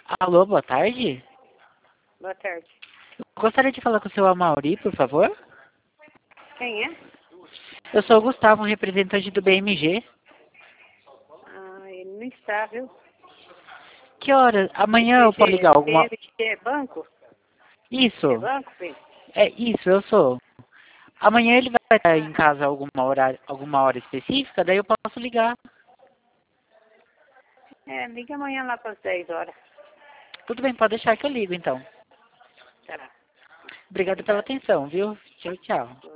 Alô, boa tarde. Boa tarde. Eu gostaria de falar com o seu Amauri, por favor. Quem é? Eu sou o Gustavo, representante do BMG. Ah, ele não está, viu? Que horas? Amanhã eu posso ligar alguma... BMG é banco? É Isso, banco, Pedro? é isso, eu sou. Amanhã ele vai estar em casa alguma hora específica, daí eu posso ligar. É, liga amanhã lá para as 10 horas. Tudo bem, pode deixar que eu ligo então. Tá. Obrigado pela Obrigada. atenção, viu? Tchau, tchau.